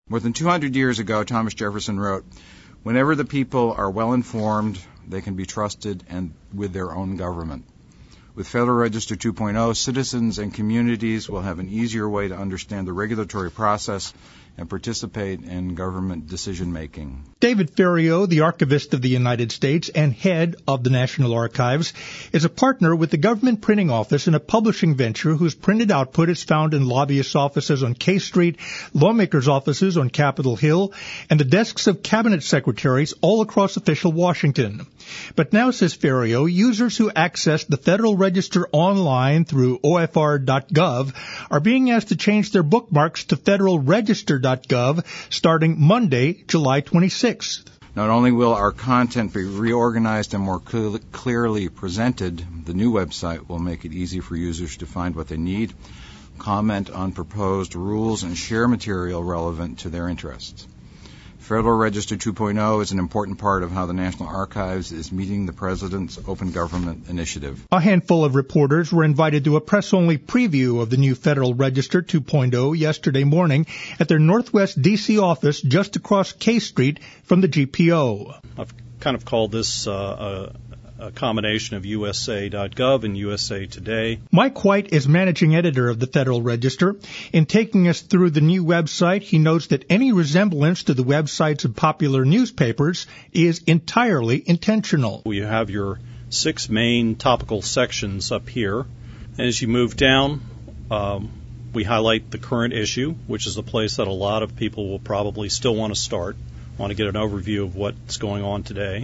More than 200 years ago, Thomas Jefferson wrote, "Whenever the people are well informed, they can be trusted and with their own government." With Federal Register 2.0, citizens and communities will have an easier way to understand the regulatory process and participate in government decision-making. David Ferriero, the Archivist of the United States and head of the National Archives, is a partner with the Government Printing Office in a publishing venture whose printed output is found in lobbyists' offices on K Street, lawmakers' offices on Capitol Hill, and the desks of cabinet secretaries all across official Washington. But now, says Ferriero, users who access the Federal Register online through OFR.gov are being asked to change their bookmarks to federalregister.gov starting Monday, July 26th. Not only will our content be reorganized and more clearly presented, the new website will make it easy for users to find what they need, comment on proposed rules, and share material relevant to their interests. Federal Register 2.0 is an important part of how the National Archives is meeting the President's Open Government Initiative. A handful of reporters were invited to a press-only preview of the new Federal Register 2.0 yesterday morning at their Northwest D.C. office just across K Street from the GPO. I've kind of called this a combination of USA.gov and USA Today. Mike White is managing editor of the Federal Register. In taking us through the new website, he notes that any resemblance to the websites of popular newspapers is entirely intentional. You have your 6 main topical sections up here. And as you move down, we highlight the current issue, which is the place that a lot of people will probably still want to start, want to get an overview of what's going on today.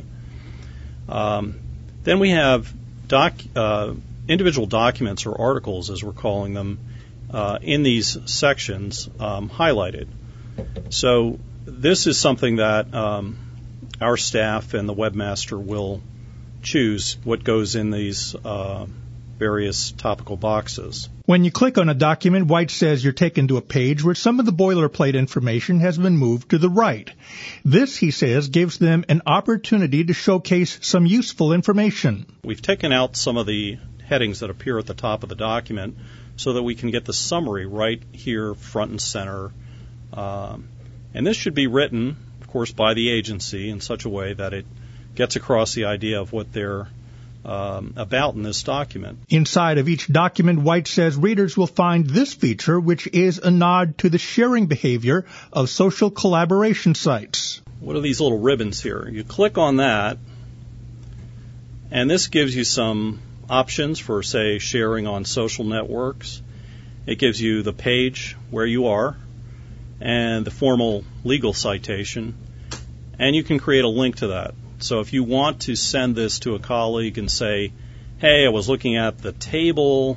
Then we have individual documents or articles, as we're calling them, in these sections highlighted. So this is something that our staff and the webmaster will choose what goes in these various topical boxes. When you click on a document, White says you're taken to a page where some of the boilerplate information has been moved to the right. This, he says, gives them an opportunity to showcase some useful information. We've taken out some of the headings that appear at the top of the document so that we can get the summary right here front and center. And this should be written, of course, by the agency in such a way that it gets across the idea of what they're about in this document. Inside of each document, White says readers will find this feature, which is a nod to the sharing behavior of social collaboration sites. What are these little ribbons here? You click on that, and this gives you some options for, say, sharing on social networks. It gives you the page where you are and the formal legal citation, and you can create a link to that. So if you want to send this to a colleague and say, hey, I was looking at the table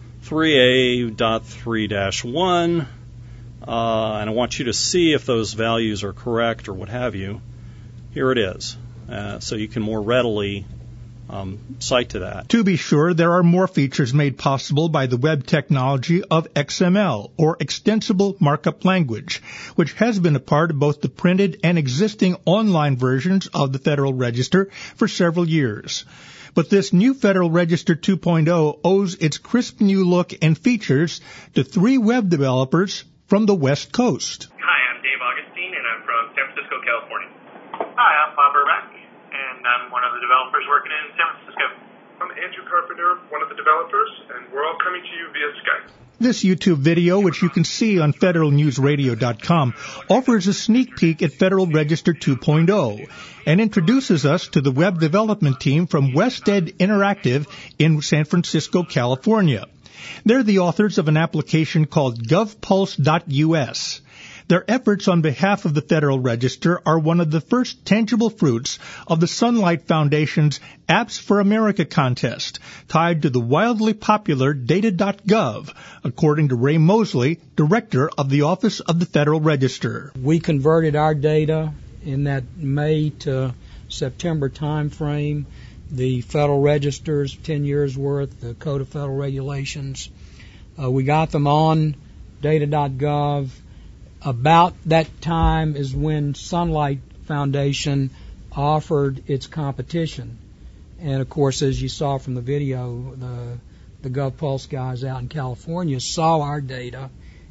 3A.3-1, and I want you to see if those values are correct or what have you, here it is. So you can more readily cite to that. To be sure, there are more features made possible by the web technology of XML, or Extensible Markup Language, which has been a part of both the printed and existing online versions of the Federal Register for several years. But this new Federal Register 2.0 owes its crisp new look and features to 3 web developers from the West Coast. Hi, I'm Dave Augustine, and I'm from San Francisco, California. Hi, I'm Bob Burback, and I'm one of the developers working in San Francisco. I'm Andrew Carpenter, one of the developers, and we're all coming to you via Skype. This YouTube video, which you can see on federalnewsradio.com, offers a sneak peek at Federal Register 2.0 and introduces us to the web development team from WestEd Interactive in San Francisco, California. They're the authors of an application called GovPulse.us. Their efforts on behalf of the Federal Register are one of the first tangible fruits of the Sunlight Foundation's Apps for America contest, tied to the wildly popular Data.gov, according to Ray Mosley, director of the Office of the Federal Register. We converted our data in that May to September time frame, the Federal Register's 10 years worth, the Code of Federal Regulations. We got them on Data.gov. About that time is when Sunlight Foundation offered its competition. And, of course, as you saw from the video, the GovPulse guys out in California saw our data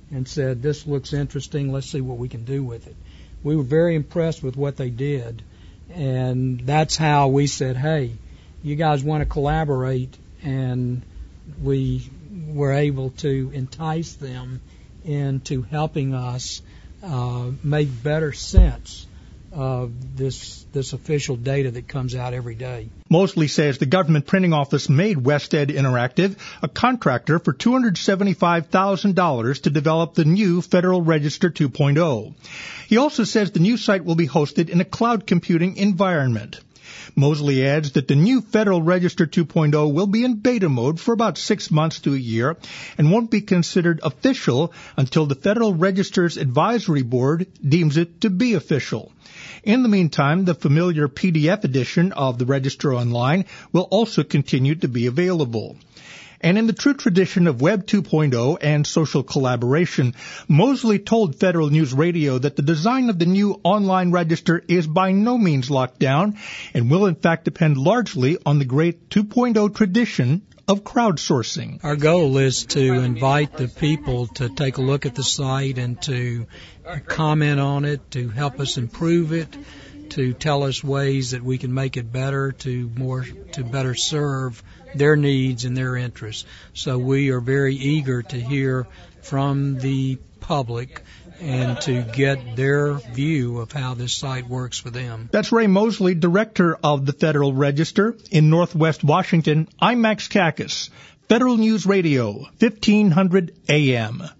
and said, this looks interesting, let's see what we can do with it. We were very impressed with what they did, and that's how we said, hey, you guys want to collaborate, and we were able to entice them into helping us make better sense of this official data that comes out every day. Mosley says the government printing office made WestEd Interactive a contractor for $275,000 to develop the new Federal Register 2.0. He also says the new site will be hosted in a cloud computing environment. Mosley adds that the new Federal Register 2.0 will be in beta mode for about 6 months to a year and won't be considered official until the Federal Register's Advisory Board deems it to be official. In the meantime, the familiar PDF edition of the Register Online will also continue to be available. And in the true tradition of Web 2.0 and social collaboration, Mosley told Federal News Radio that the design of the new online register is by no means locked down and will in fact depend largely on the great 2.0 tradition of crowdsourcing. Our goal is to invite the people to take a look at the site and to comment on it, to help us improve it, to tell us ways that we can make it better, to better serve their needs and their interests. So we are very eager to hear from the public and to get their view of how this site works for them. That's Ray Mosley, Director of the Federal Register. In Northwest Washington, I'm Max Kakis, Federal News Radio, 1500 AM.